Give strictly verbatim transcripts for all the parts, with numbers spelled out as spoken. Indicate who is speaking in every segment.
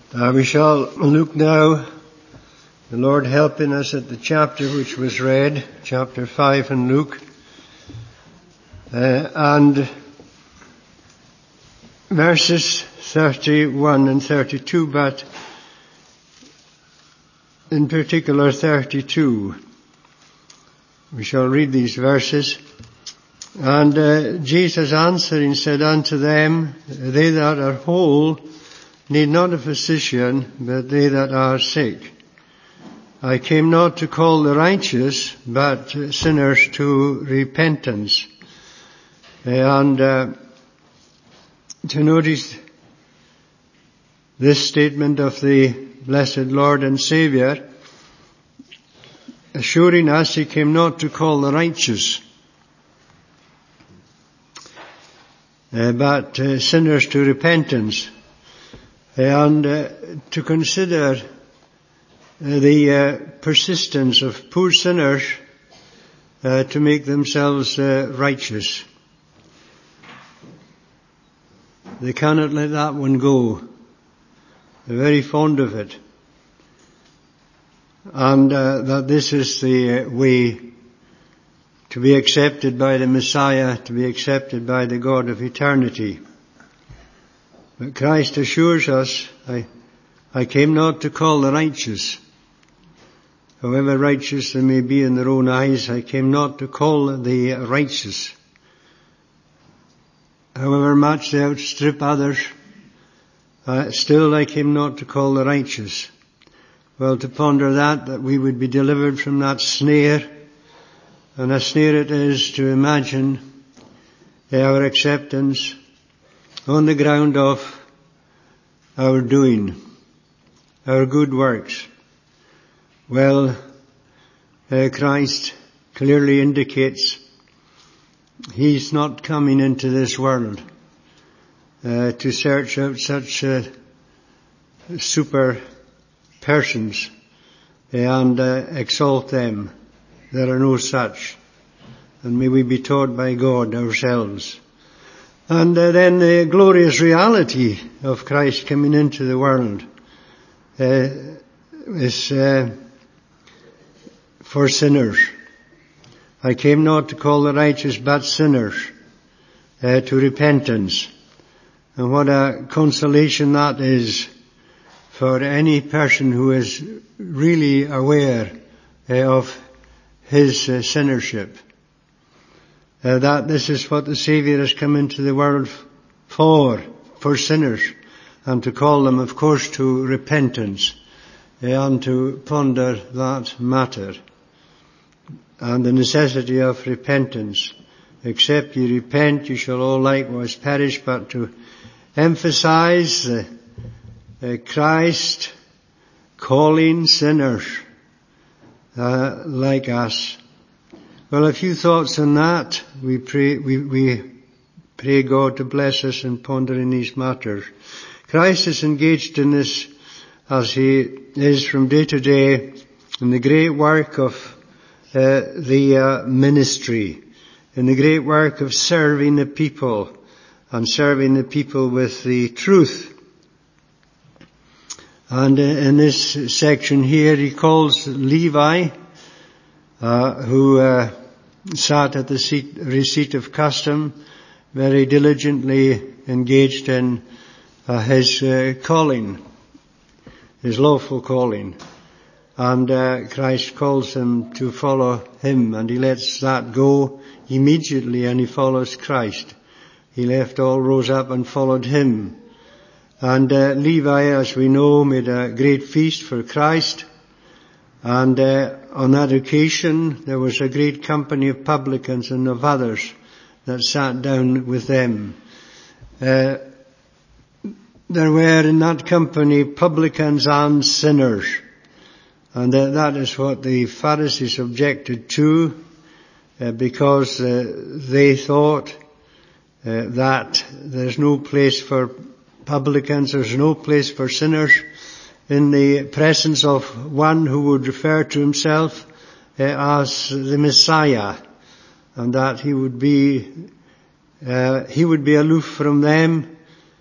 Speaker 1: Uh, we shall look now, the Lord helping us, at the chapter which was read, chapter five in Luke, uh, and verses thirty-one and thirty-two, but in particular thirty-two. We shall read these verses. And uh, Jesus answering said unto them, They that are whole need not a physician, but they that are sick. I came not to call the righteous, but sinners to repentance. And uh, to notice this statement of the blessed Lord and Saviour, assuring us He came not to call the righteous, uh, but uh, sinners to repentance. And uh, to consider uh, the uh, persistence of poor sinners uh, to make themselves uh, righteous. They cannot let that one go. They're very fond of it. And uh, that this is the uh, way to be accepted by the Messiah, to be accepted by the God of eternity. But Christ assures us, I, I came not to call the righteous. However righteous they may be in their own eyes, I came not to call the righteous. However much they outstrip others, uh, still I came not to call the righteous. Well, to ponder that, that we would be delivered from that snare, and a snare it is to imagine our acceptance on the ground of our doing, our good works. Well, uh, Christ clearly indicates He's not coming into this world uh, to search out such uh, super persons and uh, exalt them. There are no such. And may we be taught by God ourselves. And uh, then the glorious reality of Christ coming into the world uh, is uh, for sinners. I came not to call the righteous but sinners uh, to repentance. And what a consolation that is for any person who is really aware uh, of his uh, sinnership. Uh, that this is what the Saviour has come into the world for, for sinners, and to call them, of course, to repentance, uh, and to ponder that matter, and the necessity of repentance. Except ye repent, you shall all likewise perish, but to emphasize uh, uh, Christ calling sinners uh, like us. Well, a few thoughts on that. We pray, we, we pray God to bless us in pondering these matters. Christ is engaged in this, as He is from day to day, in the great work of uh, the uh, ministry, in the great work of serving the people, and serving the people with the truth. And uh, in this section here, He calls Levi, Uh, who uh, sat at the seat, receipt of custom, very diligently engaged in uh, his uh, calling, his lawful calling. And uh, Christ calls him to follow Him, and He lets that go immediately, and he follows Christ. He left all, rose up and followed Him. And uh, Levi, as we know, made a great feast for Christ. And uh, on that occasion, there was a great company of publicans and of others that sat down with them. Uh, there were in that company publicans and sinners. And uh, that is what the Pharisees objected to, uh, because uh, they thought uh, that there's no place for publicans, there's no place for sinners in the presence of one who would refer to himself uh, as the Messiah, and that he would be uh, he would be aloof from them,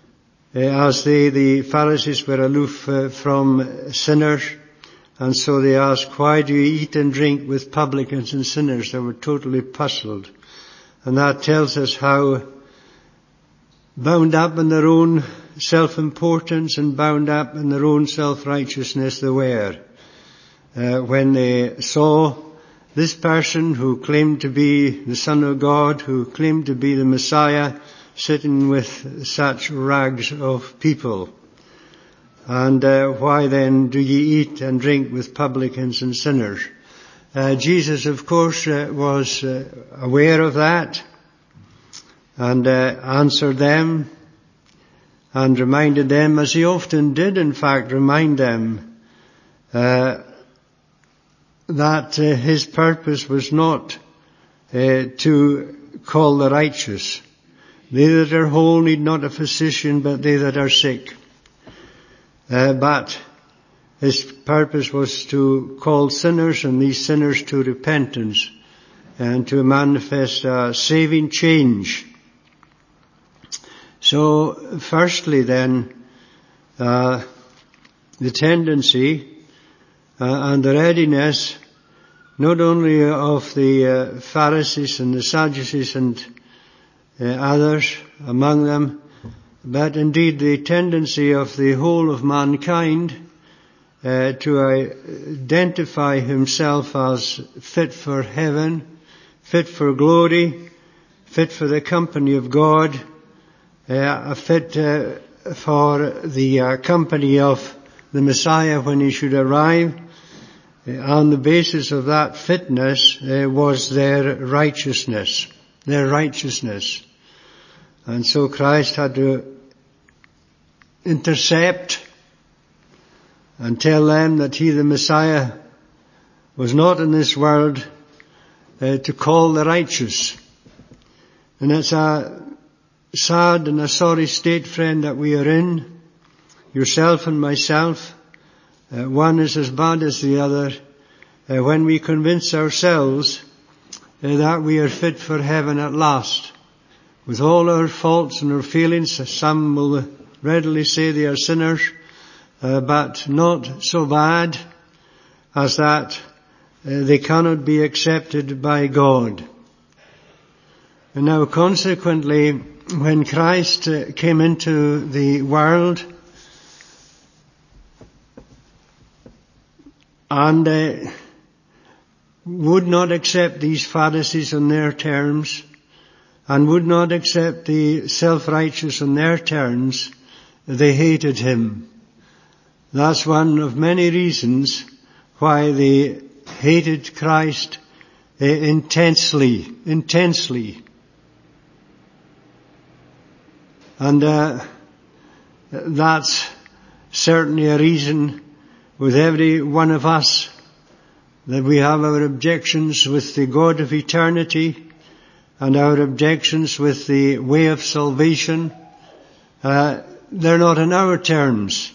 Speaker 1: uh, as they, the Pharisees, were aloof uh, from sinners. And so they asked, why do you eat and drink with publicans and sinners? They were totally puzzled. And that tells us how bound up in their own self-importance and bound up in their own self-righteousness they were. Uh, when they saw this person who claimed to be the Son of God, who claimed to be the Messiah, sitting with such rags of people. And uh, why then do ye eat and drink with publicans and sinners? Uh, Jesus, of course, uh, was uh, aware of that and uh, answered them and reminded them, as he often did, in fact, remind them uh, that uh, his purpose was not uh, to call the righteous. They that are whole need not a physician, but they that are sick. Uh, but his purpose was to call sinners, and these sinners to repentance and to manifest a saving change. So, firstly then, uh, the tendency uh, and the readiness not only of the uh, Pharisees and the Sadducees and uh, others among them, but indeed the tendency of the whole of mankind uh, to identify himself as fit for heaven, fit for glory, fit for the company of God, uh, fit uh, for the uh, company of the Messiah when he should arrive. Uh, on the basis of that fitness uh, was their righteousness, their righteousness. And so Christ had to intercept and tell them that he, the Messiah, was not in this world uh, to call the righteous. And it's a sad and a sorry state, friend, that we are in, yourself and myself. Uh, one is as bad as the other. Uh, when we convince ourselves uh, that we are fit for heaven at last, with all our faults and our failings, some will readily say they are sinners, uh, but not so bad as that uh, they cannot be accepted by God. And now consequently, when Christ uh, came into the world and uh, would not accept these Pharisees on their terms, and would not accept the self-righteous on their terms, they hated him. That's one of many reasons why they hated Christ uh, intensely, intensely. And uh, that's certainly a reason with every one of us that we have our objections with the God of eternity and our objections with the way of salvation. Uh, they're not on our terms.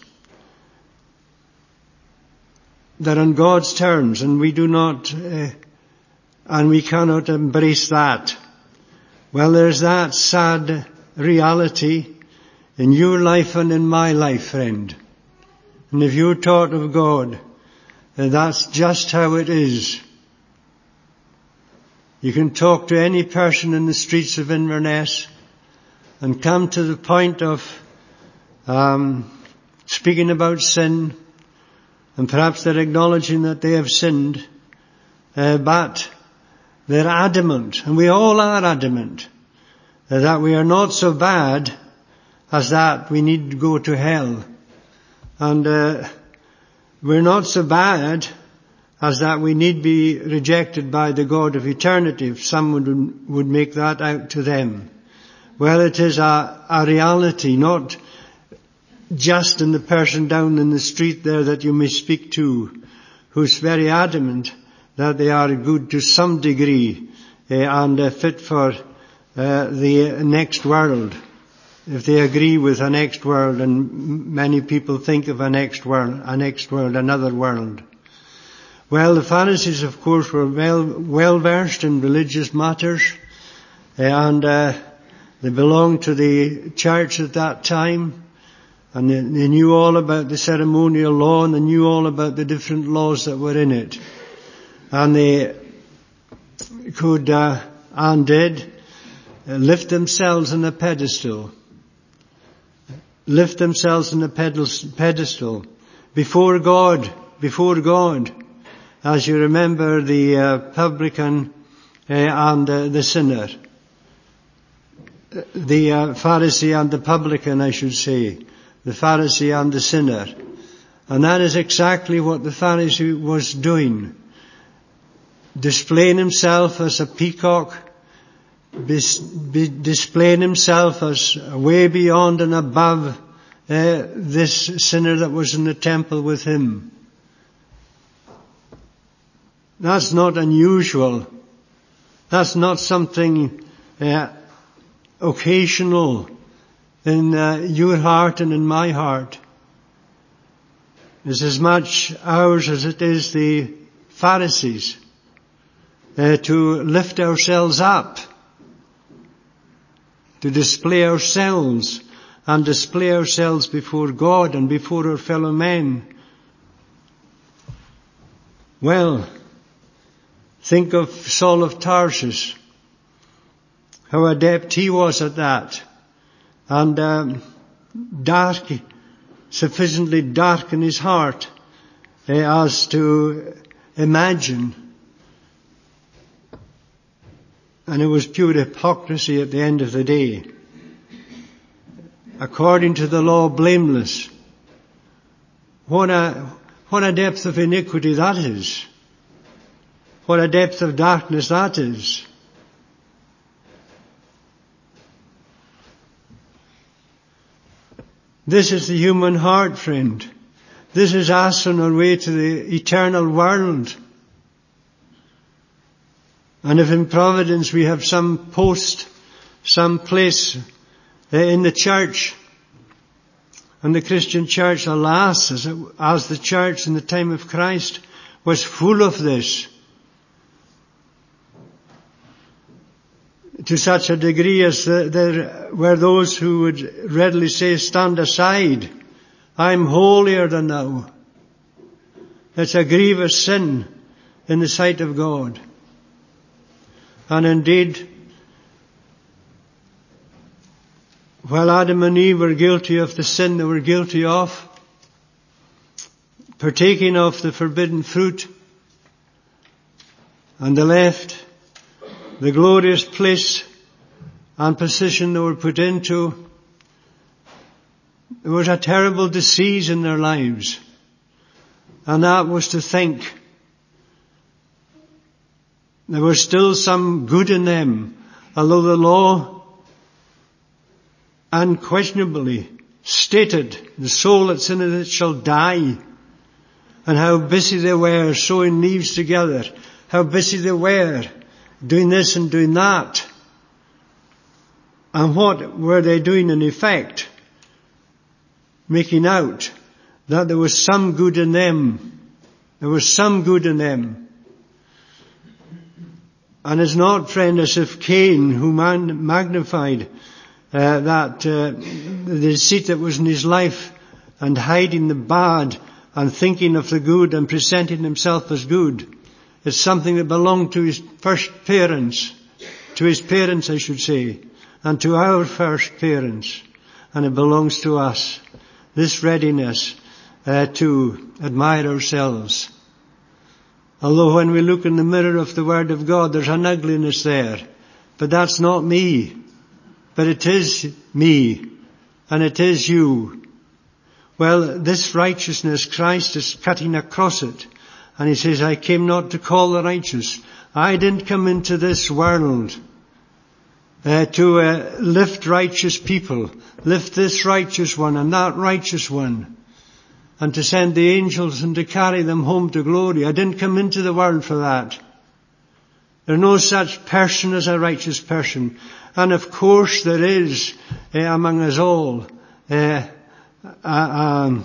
Speaker 1: They're on God's terms, and we do not, uh, and we cannot embrace that. Well, there's that sad reality in your life and in my life, friend. And if you're taught of God, uh, that's just how it is. You can talk to any person in the streets of Inverness and come to the point of um, speaking about sin, and perhaps they're acknowledging that they have sinned, uh, but they're adamant, and we all are adamant, uh, that we are not so bad as that we need to go to hell. And uh, we're not so bad as that we need be rejected by the God of eternity, if someone would make that out to them. Well, it is a, a reality, not just in the person down in the street there that you may speak to, who's very adamant that they are good to some degree uh, and uh, fit for uh, the next world. If they agree with a next world, and many people think of a next world, a next world, another world. Well, the Pharisees, of course, were well, well versed in religious matters, and uh, they belonged to the church at that time. And they, they knew all about the ceremonial law, and they knew all about the different laws that were in it. And they could, uh, and did, uh, lift themselves on a pedestal. Lift themselves on a pedestal before God, before God. As you remember, the uh, publican uh, and uh, the sinner. The uh, Pharisee and the publican, I should say. The Pharisee and the sinner. And that is exactly what the Pharisee was doing. Displaying himself as a peacock, Be, be displaying himself as way beyond and above uh, this sinner that was in the temple with him. That's not unusual. That's not something uh, occasional in uh, your heart and in my heart. It's as much ours as it is the Pharisees, uh, to lift ourselves up, to display ourselves and display ourselves before God and before our fellow men. Well, think of Saul of Tarsus, how adept he was at that, and um, dark, sufficiently dark in his heart uh, as to imagine. And it was pure hypocrisy at the end of the day. According to the law, blameless. What a, what a depth of iniquity that is. What a depth of darkness that is. This is the human heart, friend. This is us on our way to the eternal world. And if in Providence we have some post, some place in the church, and the Christian church, alas, as, it, as the church in the time of Christ was full of this, to such a degree as the, there were those who would readily say, stand aside, I'm holier than thou. It's a grievous sin in the sight of God. And indeed, while Adam and Eve were guilty of the sin they were guilty of, partaking of the forbidden fruit, and they left the glorious place and position they were put into, there was a terrible disease in their lives. And that was to think there was still some good in them, although the law unquestionably stated, the soul that's in it shall die. And how busy they were sewing leaves together, how busy they were doing this and doing that. And what were they doing in effect? Making out that there was some good in them. There was some good in them. And it's not, friend, as if Cain, who man- magnified uh, that uh, the deceit that was in his life and hiding the bad and thinking of the good and presenting himself as good, it's something that belonged to his first parents, to his parents, I should say, and to our first parents, and it belongs to us. This readiness uh, to admire ourselves. Although when we look in the mirror of the Word of God, there's an ugliness there. But that's not me. But it is me. And it is you. Well, this righteousness, Christ is cutting across it. And he says, I came not to call the righteous. I didn't come into this world uh, to uh, lift righteous people. Lift this righteous one and that righteous one. And to send the angels and to carry them home to glory. I didn't come into the world for that. There's no such person as a righteous person. And of course there is uh, among us all uh, a, a,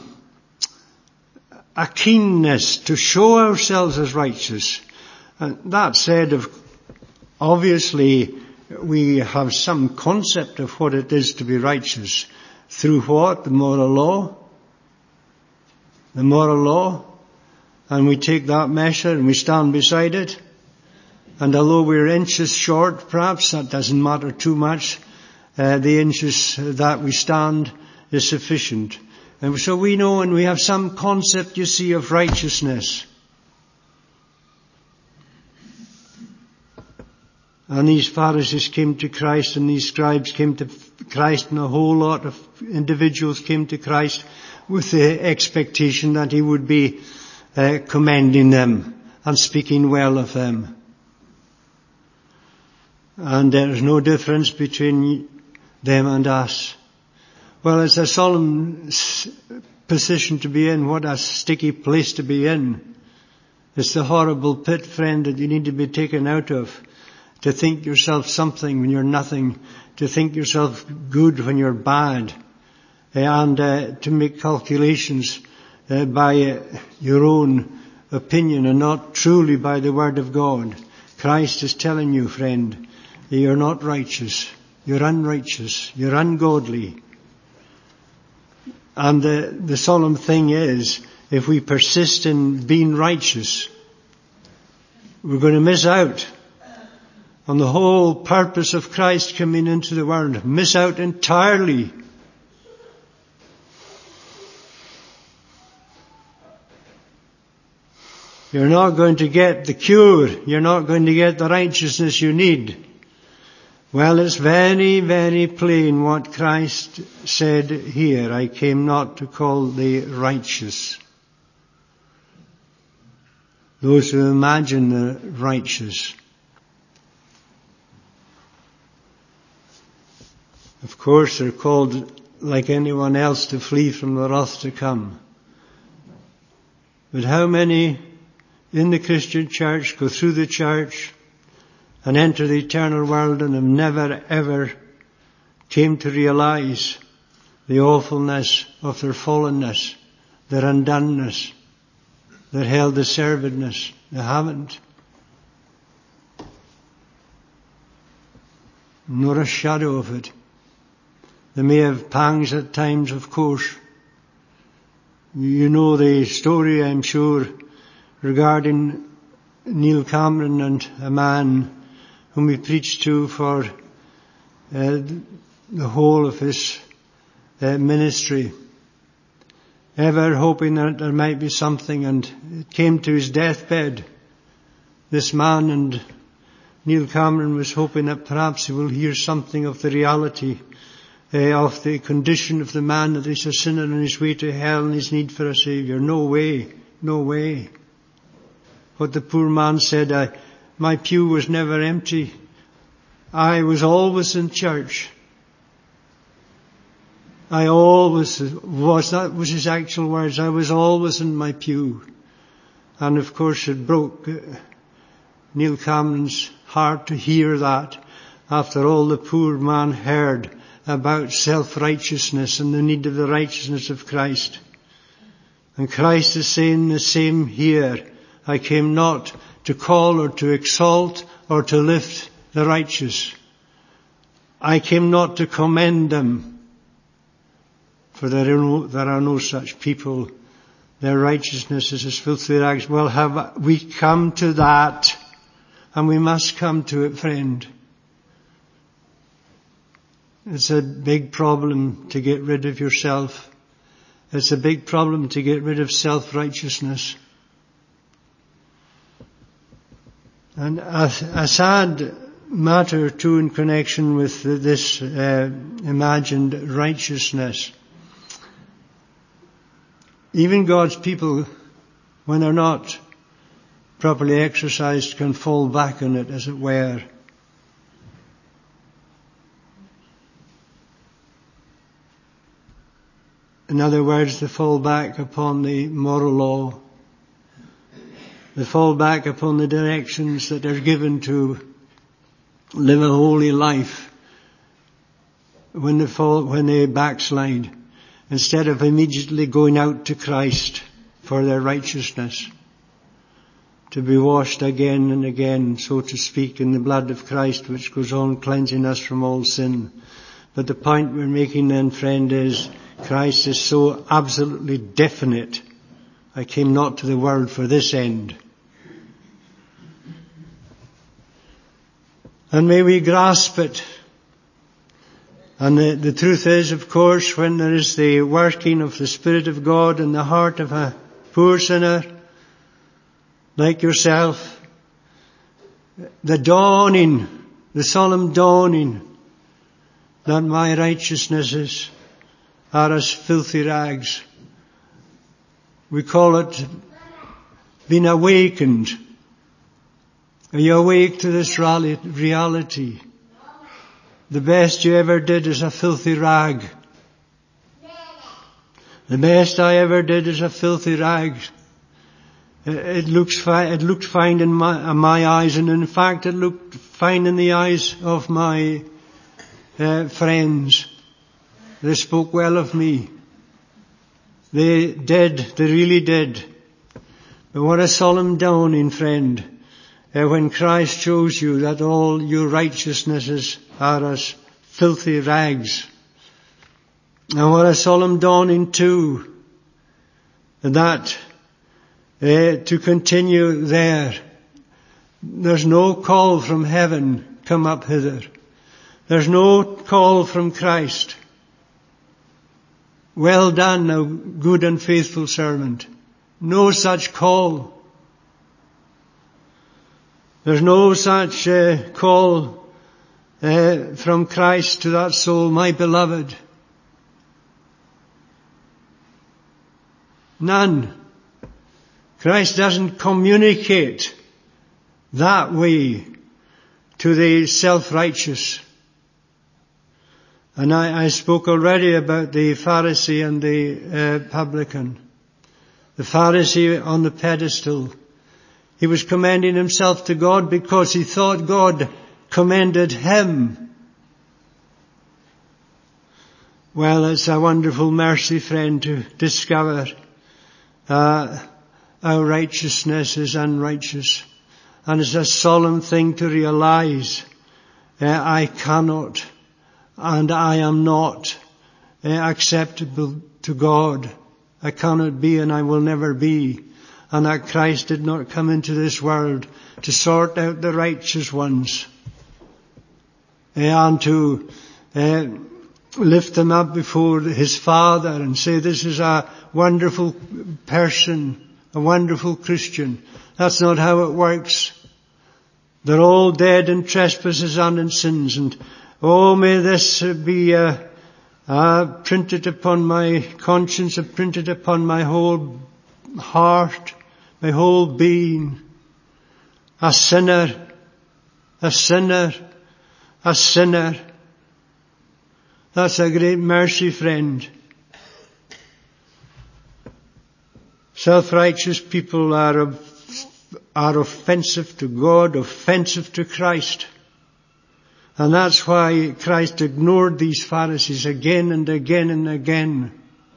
Speaker 1: a keenness to show ourselves as righteous. And that said, of, obviously we have some concept of what it is to be righteous. Through what? The moral law. The moral law. And we take that measure and we stand beside it. And although we're inches short, perhaps that doesn't matter too much. Uh, the inches that we stand is sufficient. And so we know, and we have some concept, you see, of righteousness. And these Pharisees came to Christ, and these scribes came to Christ, and a whole lot of individuals came to Christ with the expectation that he would be uh, commending them and speaking well of them. And there is no difference between them and us. Well, it's a solemn position to be in. What a sticky place to be in. It's the horrible pit, friend, that you need to be taken out of. To think yourself something when you're nothing. To think yourself good when you're bad. And uh, to make calculations uh, by uh, your own opinion and not truly by the Word of God. Christ is telling you, friend, that you're not righteous. You're unrighteous. You're ungodly. And the, the solemn thing is, if we persist in being righteous, we're going to miss out on the whole purpose of Christ coming into the world. Miss out entirely. You're not going to get the cure. You're not going to get the righteousness you need. Well, it's very, very plain what Christ said here. I came not to call the righteous. Those who imagine the righteous. Of course, they're called, like anyone else, to flee from the wrath to come. But how many in the Christian church go through the church and enter the eternal world and have never ever came to realize the awfulness of their fallenness, their undoneness, their hell-deservedness? They haven't. Not a shadow of it. They may have pangs at times, of course. You know the story, I'm sure, regarding Neil Cameron and a man whom he preached to for uh, the whole of his uh, ministry, ever hoping that there might be something, and it came to his deathbed. This man, and Neil Cameron was hoping that perhaps he will hear something of the reality uh, of the condition of the man, that he's a sinner on his way to hell and his need for a Saviour. No way, no way. What the poor man said, I, my pew was never empty. I was always in church. I always was, that was his actual words, I was always in my pew. And of course it broke Neil Cameron's heart to hear that, after all the poor man heard about self-righteousness and the need of the righteousness of Christ. And Christ is saying the same here. I came not to call or to exalt or to lift the righteous. I came not to commend them, for there are no, there are no such people. Their righteousness is as filthy rags. Well, have we come to that? And we must come to it, friend. It's a big problem to get rid of yourself. It's a big problem to get rid of self-righteousness. And a, a sad matter too in connection with this uh, imagined righteousness. Even God's people, when they're not properly exercised, can fall back on it, as it were. In other words, they fall back upon the moral law. They fall back upon the directions that are given to live a holy life when they fall, when they backslide, instead of immediately going out to Christ for their righteousness, to be washed again and again, so to speak, in the blood of Christ, which goes on cleansing us from all sin. But the point we're making then, friend, is Christ is so absolutely definite. I came not to the world for this end. And may we grasp it. And the, the truth is, of course, when there is the working of the Spirit of God in the heart of a poor sinner, like yourself, the dawning, the solemn dawning, that my righteousnesses are as filthy rags. We call it being awakened. Are you awake to this reality? The best you ever did is a filthy rag. The best I ever did is a filthy rag. It looks fine, it looked fine in my, in my eyes, and in fact it looked fine in the eyes of my uh, friends. They spoke well of me. They did, they really did. But what a solemn dawning, friend, uh, when Christ shows you that all your righteousnesses are as filthy rags. And what a solemn dawning too, that uh, to continue there. There's no call from heaven, come up hither. There's no call from Christ. Well done, thou good and faithful servant. No such call. There's no such uh, call uh, from Christ to that soul, my beloved. None. Christ doesn't communicate that way to the self-righteous. And I, I spoke already about the Pharisee and the uh, publican. The Pharisee on the pedestal. He was commending himself to God because he thought God commended him. Well, it's a wonderful mercy, friend, to discover uh, our righteousness is unrighteous. And it's a solemn thing to realize uh, I cannot and I am not uh, acceptable to God. I cannot be and I will never be. And that Christ did not come into this world to sort out the righteous ones uh, and to uh, lift them up before his Father and say, this is a wonderful person, a wonderful Christian. That's not how it works. They're all dead in trespasses and in sins. And oh, may this be uh, uh, printed upon my conscience, and printed upon my whole heart, my whole being. A sinner, a sinner, a sinner. That's a great mercy, friend. Self-righteous people are, are offensive to God, offensive to Christ. And that's why Christ ignored these Pharisees again and again and again.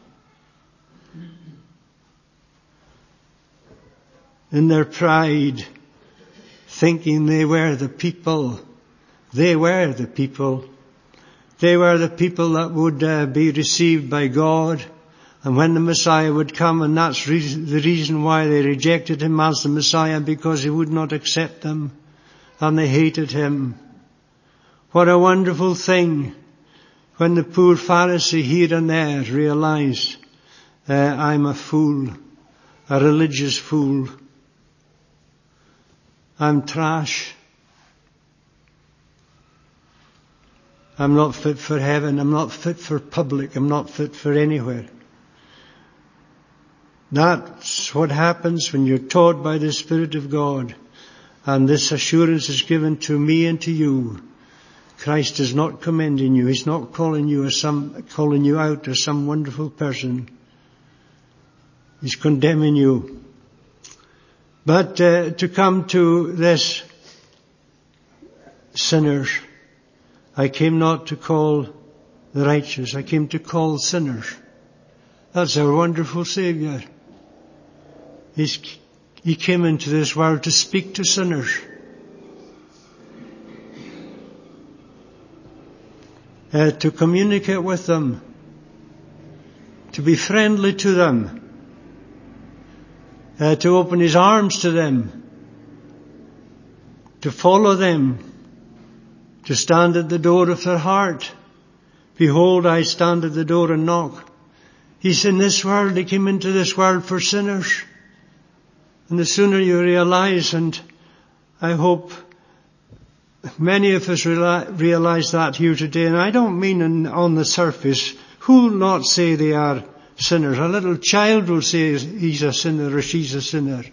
Speaker 1: In their pride, thinking they were the people. They were the people. They were the people that would uh, be received by God. And when the Messiah would come, and that's reason, the reason why they rejected him as the Messiah, because he would not accept them. And they hated him. What a wonderful thing when the poor Pharisee here and there realized, uh, I'm a fool, a religious fool. I'm trash. I'm not fit for heaven. I'm not fit for public. I'm not fit for anywhere. That's what happens when you're taught by the Spirit of God. And this assurance is given to me and to you. Christ is not commending you. He's not calling you as some, calling you out as some wonderful person. He's condemning you. But uh, to come to this, sinners, I came not to call the righteous. I came to call sinners. That's our wonderful Saviour. He's, he came into this world to speak to sinners. uh, to communicate with them, to be friendly to them, uh, to open his arms to them, to follow them, to stand at the door of their heart. Behold, I stand at the door and knock. He's in this world. He came into this world for sinners. And the sooner you realize, and I hope many of us realize that here today, and I don't mean in, on the surface, who will not say they are sinners? A little child will say he's a sinner or she's a sinner.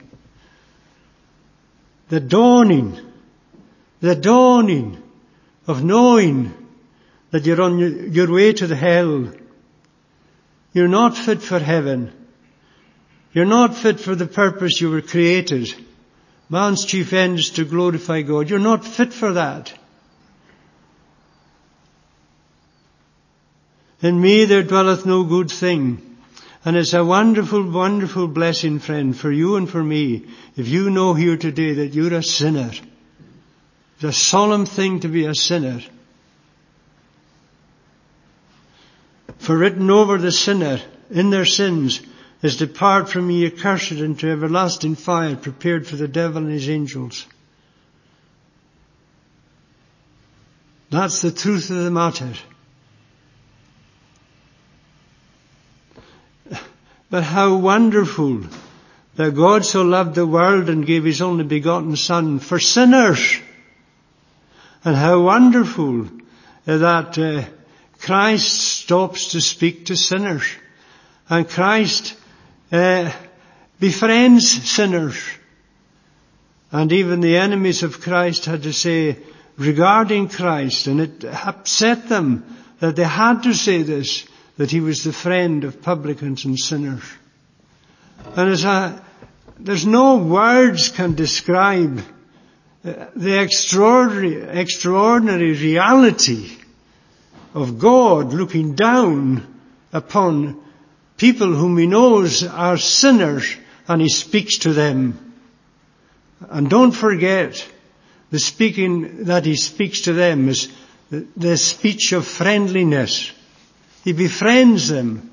Speaker 1: The dawning, the dawning of knowing that you're on your, your way to the hell. You're not fit for heaven. You're not fit for the purpose you were created. Man's chief end is to glorify God. You're not fit for that. In me there dwelleth no good thing. And it's a wonderful, wonderful blessing, friend, for you and for me, if you know here today that you're a sinner. It's a solemn thing to be a sinner. For written over the sinner in their sins is, depart from me, accursed, into everlasting fire prepared for the devil and his angels. That's the truth of the matter. But how wonderful that God so loved the world and gave his only begotten Son for sinners. And how wonderful that uh, Christ stops to speak to sinners. And Christ uh, befriends sinners. And even the enemies of Christ had to say regarding Christ, and it upset them that they had to say this, that he was the friend of publicans and sinners. And as a, there's no words can describe the extraordinary, extraordinary reality of God looking down upon people whom he knows are sinners, and he speaks to them. And don't forget, the speaking that he speaks to them is the, the speech of friendliness. He befriends them.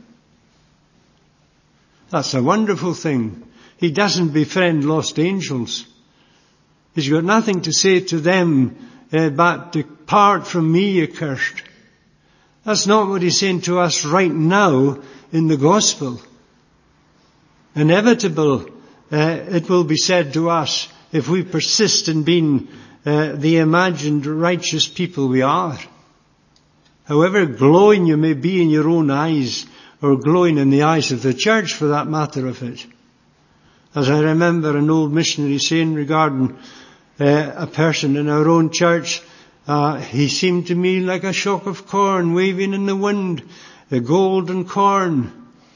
Speaker 1: That's a wonderful thing. He doesn't befriend lost angels. He's got nothing to say to them uh, but depart from me, accursed. That's not what he's saying to us right now in the gospel. Inevitable, uh, it will be said to us if we persist in being uh, the imagined righteous people we are. However glowing you may be in your own eyes, or glowing in the eyes of the church for that matter of it. As I remember an old missionary saying regarding uh, a person in our own church, uh, he seemed to me like a shock of corn waving in the wind, the golden corn.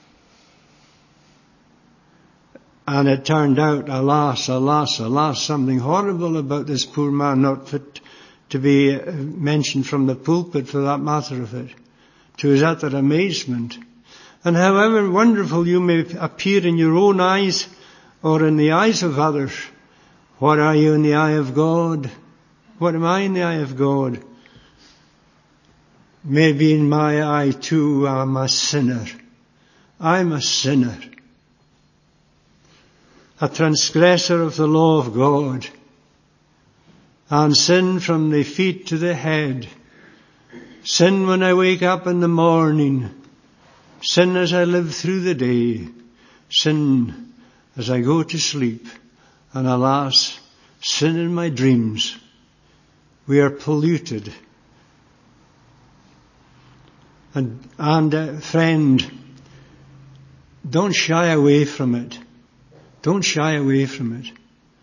Speaker 1: And it turned out, alas, alas, alas, something horrible about this poor man, not fit to be mentioned from the pulpit for that matter of it, to his utter amazement. And however wonderful you may appear in your own eyes or in the eyes of others, what are you in the eye of God? What am I in the eye of God? Maybe in my eye too I'm a sinner. I'm a sinner. A transgressor of the law of God. And sin from the feet to the head. Sin when I wake up in the morning. Sin as I live through the day. Sin as I go to sleep. And alas, sin in my dreams. We are polluted. And, and uh, friend, don't shy away from it. Don't shy away from it.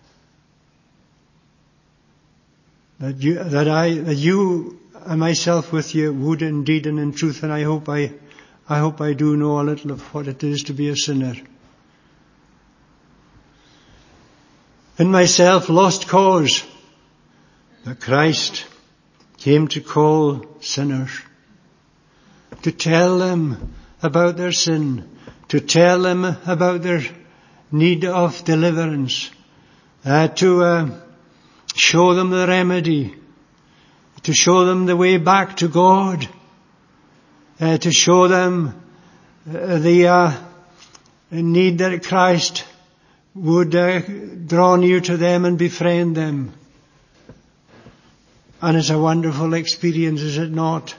Speaker 1: That you, that I, that you and myself with you would indeed and in truth, and I hope I, I hope I do know a little of what it is to be a sinner. In myself, lost cause, but Christ came to call sinners, to tell them about their sin, to tell them about their need of deliverance, uh, to uh, show them the remedy, to show them the way back to God. uh, to show them uh, the uh, need that Christ would uh, draw near to them and befriend them. And it's a wonderful experience, is it not?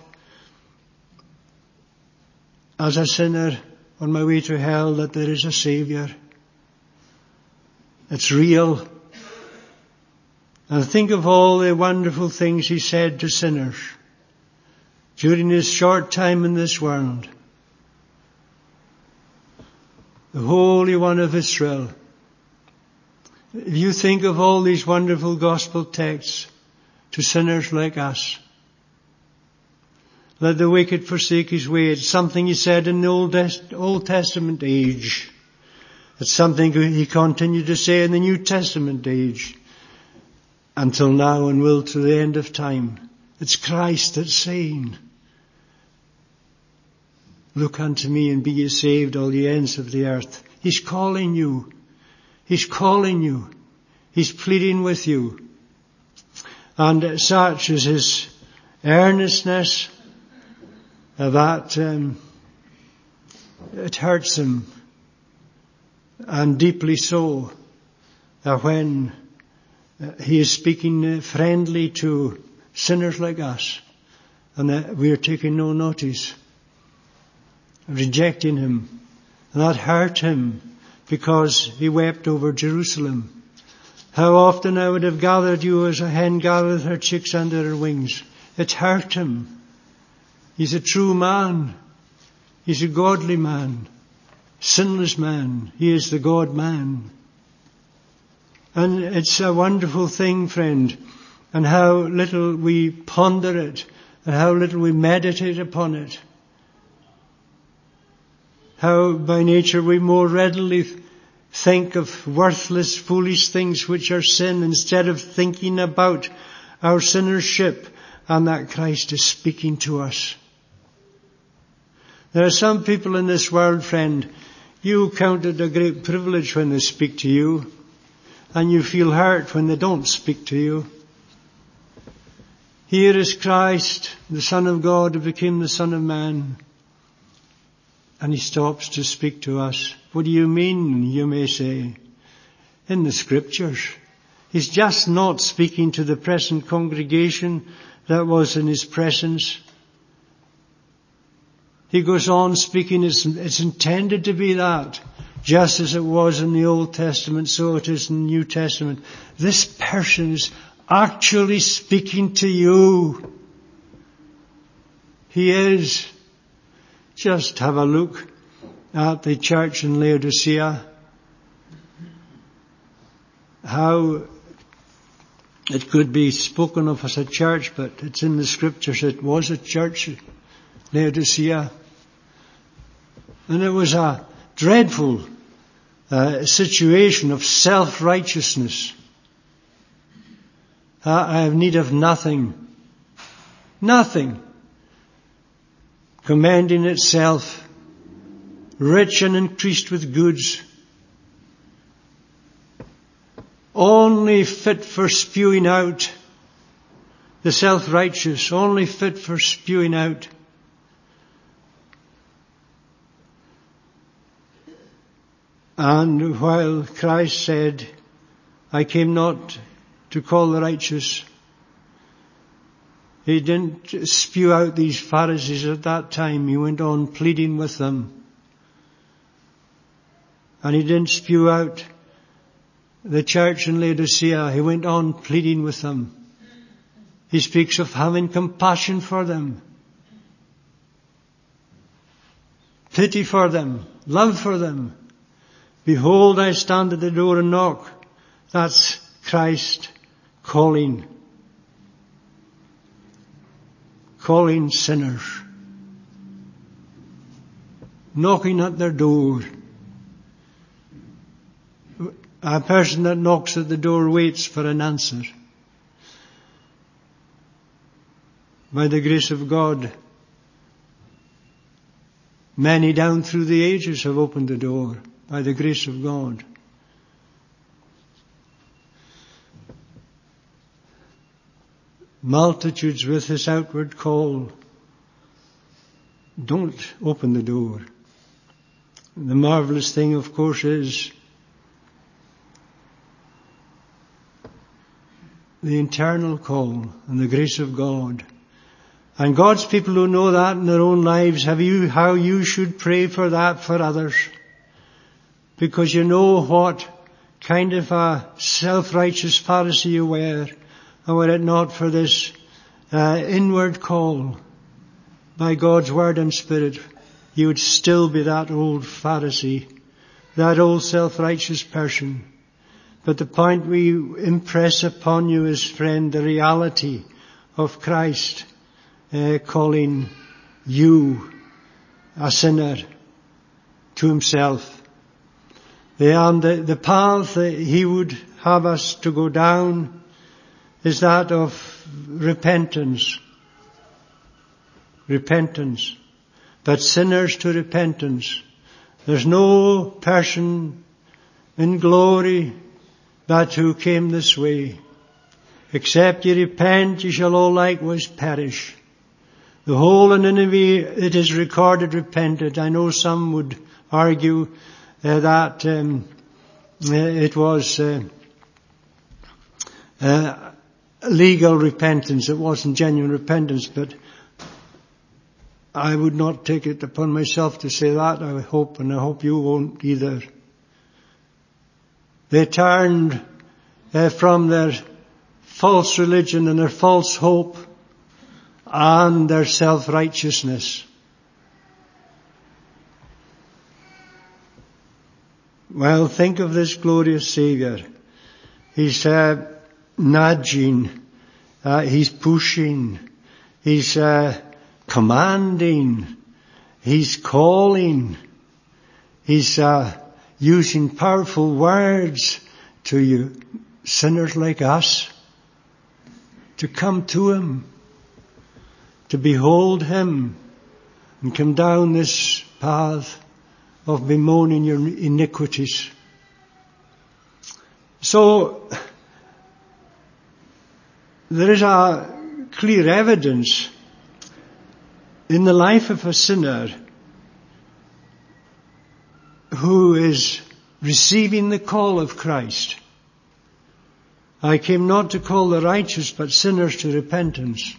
Speaker 1: As a sinner on my way to hell, that there is a Saviour. It's real. And think of all the wonderful things he said to sinners during his short time in this world. The Holy One of Israel. If you think of all these wonderful gospel texts to sinners like us, let the wicked forsake his way. It's something he said in the Old, Old Testament age. It's something he continued to say in the New Testament age. Until now and will to the end of time. It's Christ that's saying, look unto me and be ye saved, all ye ends of the earth. He's calling you. He's calling you. He's pleading with you. And such is his earnestness that um, it hurts him, and deeply so, that when he is speaking friendly to sinners like us, and that we are taking no notice, rejecting him, and that hurt him because he wept over Jerusalem. How often I would have gathered you as a hen gathereth her chicks under her wings. It hurt him. He's a true man. He's a godly man. Sinless man. He is the God man. And it's a wonderful thing, friend, and how little we ponder it, and how little we meditate upon it. How by nature we more readily think of worthless, foolish things which are sin, instead of thinking about our sinnership and that Christ is speaking to us. There are some people in this world, friend, you count it a great privilege when they speak to you, and you feel hurt when they don't speak to you. Here is Christ, the Son of God, who became the Son of Man. And he stops to speak to us. What do you mean, you may say? In the Scriptures. He's just not speaking to the present congregation that was in his presence. He goes on speaking, it's, it's intended to be that. Just as it was in the Old Testament, so it is in the New Testament. This person is actually speaking to you. He is. Just have a look at the church in Laodicea. How it could be spoken of as a church, but it's in the Scriptures. It was a church, Laodicea. And it was a dreadful uh, situation of self-righteousness. Uh, I have need of nothing. Nothing. Commending itself, rich and increased with goods, only fit for spewing out, the self-righteous, only fit for spewing out. And while Christ said, I came not to call the righteous, he didn't spew out these Pharisees at that time. He went on pleading with them. And he didn't spew out the church in Laodicea. He went on pleading with them. He speaks of having compassion for them, pity for them, love for them. Behold, I stand at the door and knock. That's Christ calling. Calling sinners. Knocking at their door. A person that knocks at the door waits for an answer. By the grace of God, many down through the ages have opened the door. By the grace of God. Multitudes with this outward call, don't open the door. The marvelous thing, of course, is the internal call and the grace of God. And God's people who know that in their own lives, have you, how you should pray for that for others. Because you know what kind of a self-righteous Pharisee you were. And were it not for this uh, inward call by God's word and spirit, you would still be that old Pharisee, that old self-righteous person. But the point we impress upon you is, friend, the reality of Christ uh, calling you, a sinner, to himself. And the, the path that he would have us to go down is that of repentance. Repentance. But sinners to repentance. There's no person in glory but who came this way. Except ye repent, ye shall all likewise perish. The whole of Nineveh, it is recorded, repented. I know some would argue uh, that um, uh, it was uh, uh, legal repentance. It wasn't genuine repentance, but I would not take it upon myself to say that. I hope, and I hope you won't either. They turned uh, from their false religion and their false hope and their self-righteousness. Well, think of this glorious Saviour. He's uh, nudging, uh, he's pushing, he's uh, commanding, he's calling, he's uh, using powerful words to you, sinners like us, to come to him, to behold him, and come down this path of bemoaning your iniquities. So, there is a clear evidence in the life of a sinner who is receiving the call of Christ. I came not to call the righteous, but sinners to repentance.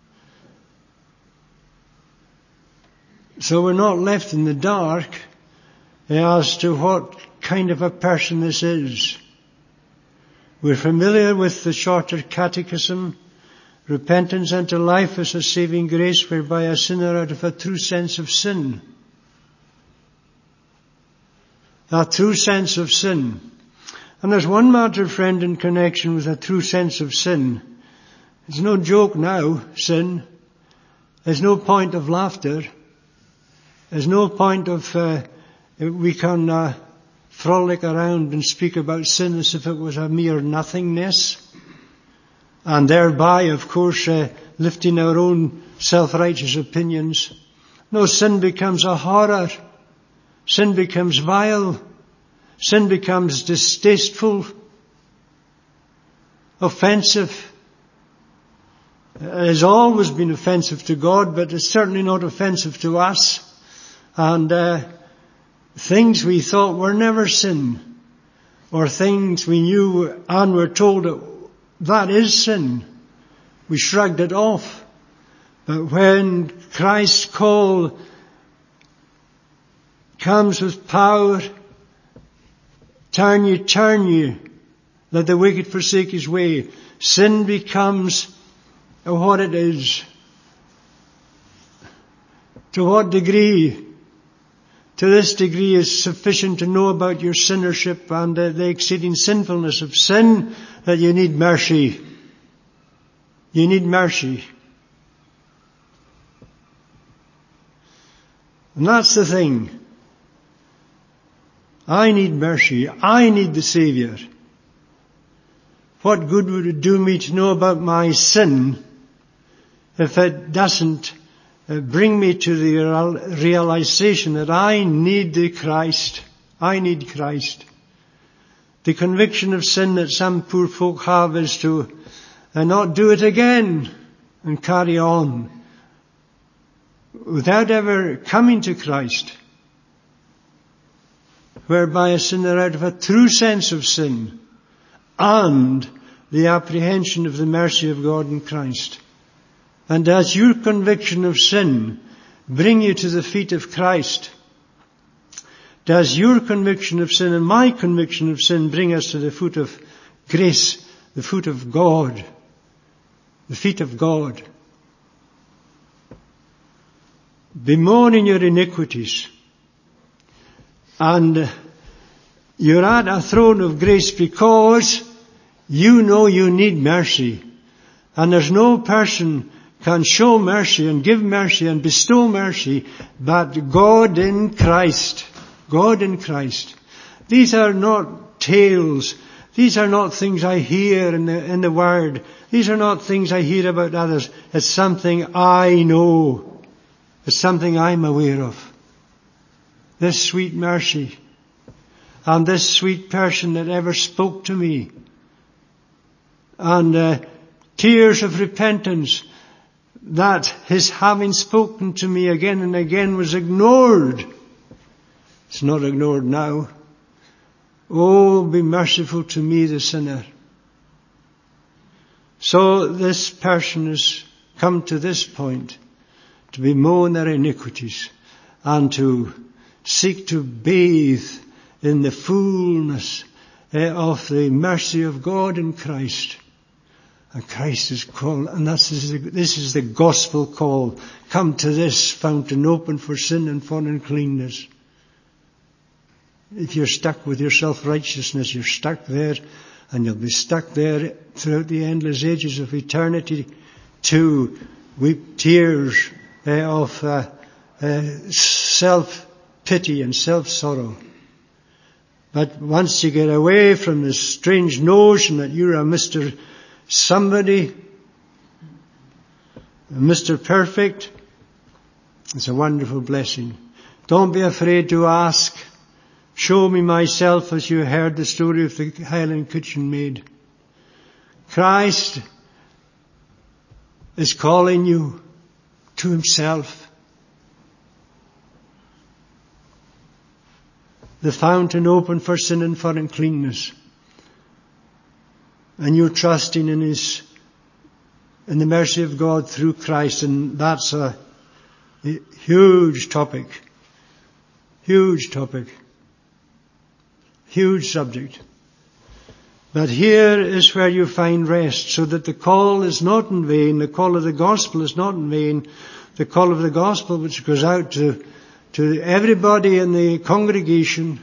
Speaker 1: So we're not left in the dark as to what kind of a person this is. We're familiar with the shorter catechism. Repentance unto life is a saving grace whereby a sinner out of a true sense of sin. A true sense of sin. And there's one matter, friend, in connection with a true sense of sin. It's no joke now, sin. There's no point of laughter. There's no point of, uh, we can uh, frolic around and speak about sin as if it was a mere nothingness. And thereby, of course, uh, lifting our own self-righteous opinions. No, sin becomes a horror. Sin becomes vile. Sin becomes distasteful, offensive. It has always been offensive to God, but it's certainly not offensive to us. And uh, things we thought were never sin, or things we knew and were told that, that is sin, we shrugged it off. But when Christ's call comes with power, turn ye, turn ye, let the wicked forsake his way, sin becomes what it is. To what degree? To this degree is sufficient to know about your sinnership and uh, the exceeding sinfulness of sin that you need mercy. You need mercy. And that's the thing. I need mercy. I need the Saviour. What good would it do me to know about my sin if it doesn't bring me to the realization that I need the Christ. I need Christ. The conviction of sin that some poor folk have is to not do it again and carry on. without ever coming to Christ, whereby a sinner out of a true sense of sin and the apprehension of the mercy of God in Christ. And as your conviction of sin bring you to the feet of Christ, does your conviction of sin and my conviction of sin bring us to the foot of grace, the foot of God, the feet of God? Bemoaning your iniquities, and you're at a throne of grace because you know you need mercy, and there's no person can show mercy and give mercy and bestow mercy but God in Christ. God in Christ. These are not tales. These are not things I hear in the, in the Word. These are not things I hear about others. It's something I know. It's something I'm aware of. This sweet mercy and this sweet person that ever spoke to me, and uh, tears of repentance that his having spoken to me again and again was ignored. It's not ignored now. Oh, be merciful to me, the sinner. So this person has come to this point to bemoan their iniquities and to seek to bathe in the fullness eh, of the mercy of God in Christ. And Christ is called, and this is, the, this is the gospel call. Come to this fountain open for sin and for uncleanness. If you're stuck with your self-righteousness, you're stuck there, and you'll be stuck there throughout the endless ages of eternity to weep tears eh, of uh, uh, self-pity and self-sorrow. But once you get away from this strange notion that you're a Mister Somebody, Mister Perfect, it's a wonderful blessing. Don't be afraid to ask. Show me myself, as you heard the story of the Highland kitchen maid. Christ is calling you to himself. The fountain open for sin and for uncleanness. And you're trusting in his, in the mercy of God through Christ, and that's a, a huge topic. Huge topic. Huge subject. But here is where you find rest, so that the call is not in vain. The call of the gospel is not in vain. The call of the gospel which goes out to, to everybody in the congregation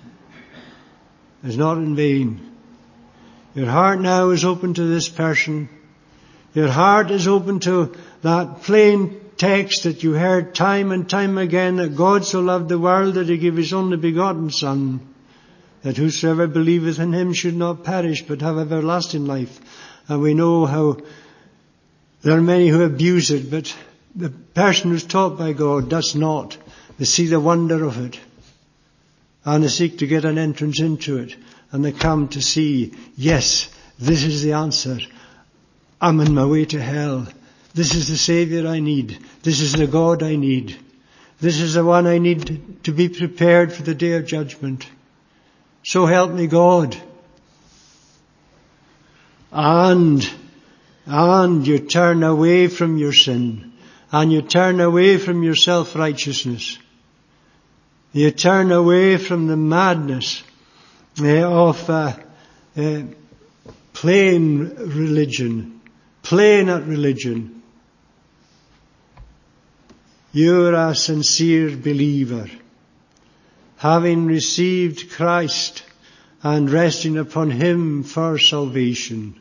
Speaker 1: is not in vain. Your heart now is open to this person. Your heart is open to that plain text that you heard time and time again, that God so loved the world that he gave his only begotten Son, that whosoever believeth in him should not perish but have everlasting life. And we know how there are many who abuse it, but the person who's taught by God does not. They see the wonder of it, and they seek to get an entrance into it. And they come to see, yes, this is the answer. I'm on my way to hell. This is the Saviour I need. This is the God I need. This is the one I need to be prepared for the day of judgment. So help me God. And, and you turn away from your sin. And you turn away from your self-righteousness. You turn away from the madness of uh, uh, plain religion, plain at religion. You're a sincere believer, having received Christ and resting upon him for salvation.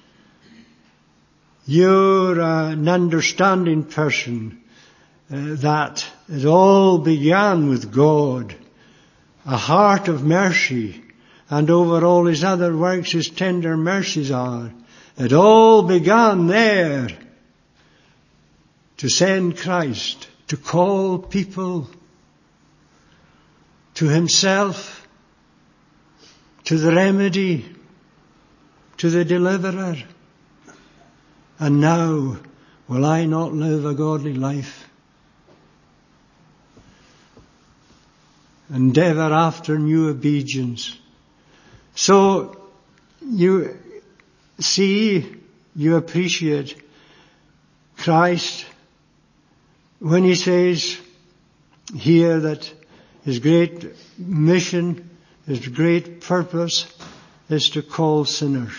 Speaker 1: You're an understanding person uh, that it all began with God, a heart of mercy. And over all his other works, his tender mercies are. It all began there to send Christ, to call people to himself, to the remedy, to the deliverer. And now, will I not live a godly life? endeavour after new obedience. So you see, you appreciate Christ when he says here that his great mission, his great purpose is to call sinners.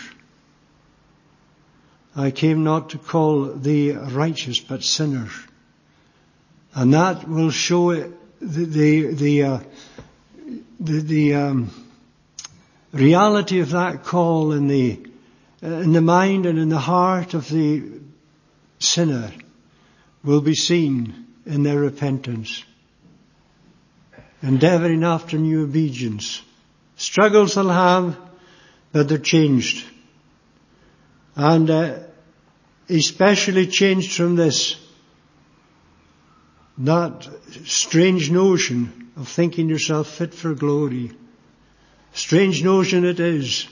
Speaker 1: I came not to call the righteous, but sinners. And that will show the the the, uh, the, the um, reality of that call in the in the mind and in the heart of the sinner will be seen in their repentance, endeavouring after new obedience. Struggles they'll have, but they're changed. And uh, especially changed from this, that strange notion of thinking yourself fit for glory. Strange notion it is.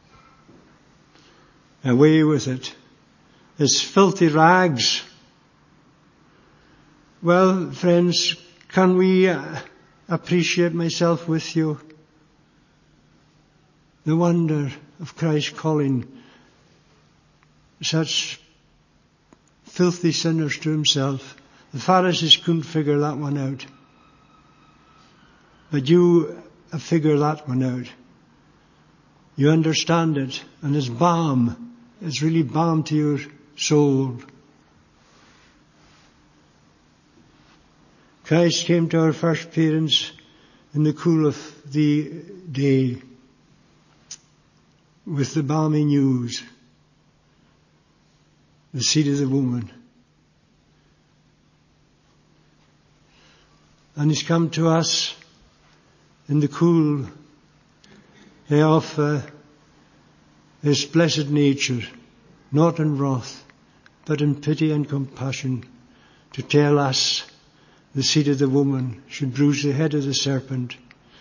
Speaker 1: Away with it. It's filthy rags. Well, friends, can we uh, appreciate myself with you? The wonder of Christ calling such filthy sinners to himself. The Pharisees couldn't figure that one out. But you figure that one out. You understand it, and it's balm. It's really balm to your soul. Christ came to our first parents in the cool of the day with the balmy news, the seed of the woman. And he's come to us in the cool of uh, his blessed nature, not in wrath, but in pity and compassion, to tell us the seed of the woman should bruise the head of the serpent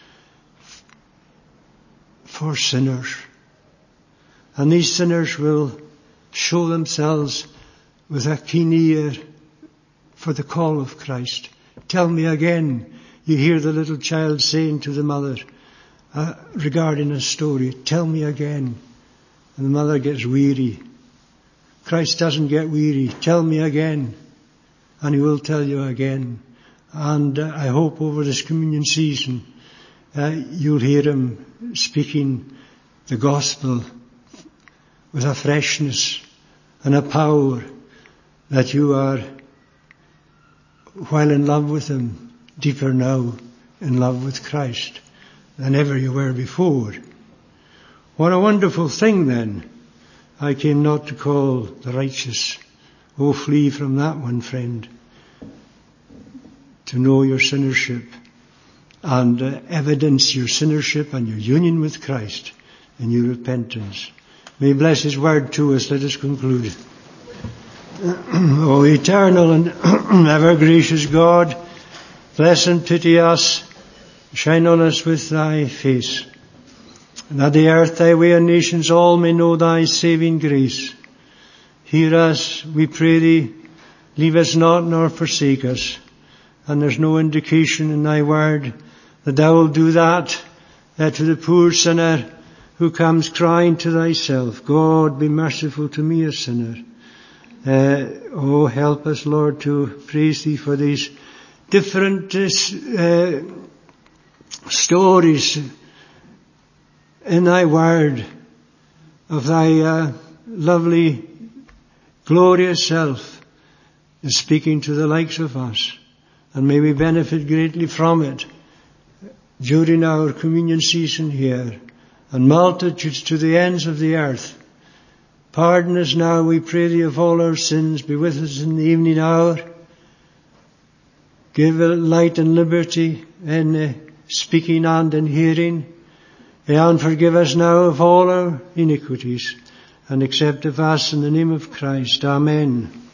Speaker 1: for sinners. And these sinners will show themselves with a keen ear for the call of Christ. Tell me again. You hear the little child saying to the mother uh, regarding a story, tell me again. And the mother gets weary. Christ doesn't get weary. Tell me again. And he will tell you again. And uh, I hope over this communion season uh, you'll hear him speaking the gospel with a freshness and a power that you are, while in love with him, deeper now in love with Christ than ever you were before. What a wonderful thing then. I came not to call the righteous. Oh, flee from that one, friend. To know your sinnership and uh, evidence your sinnership and your union with Christ in your repentance. May he bless his word to us. Let us conclude. O eternal and ever gracious God, bless and pity us, shine on us with thy face, and that the earth, thy way, and nations all may know thy saving grace. Hear us, we pray thee, leave us not nor forsake us. And there's no indication in thy word that thou wilt do that, that to the poor sinner who comes crying to thyself, God, be merciful to me, a sinner. Uh, oh, help us, Lord, to praise thee for these different uh, stories in thy word of thy uh, lovely, glorious self is speaking to the likes of us. And may we benefit greatly from it during our communion season here, and multitudes to the ends of the earth. Pardon us now, we pray thee, of all our sins. Be with us in the evening hour. Give light and liberty in uh, speaking and in hearing. And forgive us now of all our iniquities, and accept of us in the name of Christ. Amen.